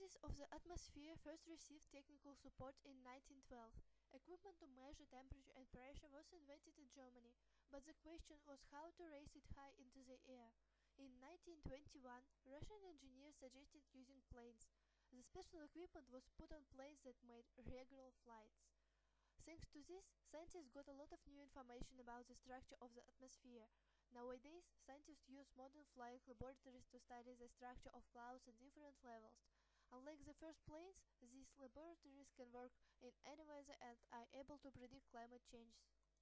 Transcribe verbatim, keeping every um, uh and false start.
Scientists of the atmosphere first received technical support in nineteen twelve. Equipment to measure temperature and pressure was invented in Germany, but the question was how to raise it high into the air. In nineteen twenty-one, Russian engineers suggested using planes. The special equipment was put on planes that made regular flights. Thanks to this, scientists got a lot of new information about the structure of the atmosphere. Nowadays, scientists use modern flying laboratories to study the structure of clouds at different levels. Unlike the first planes, these laboratories can work in any weather and are able to predict climate changes.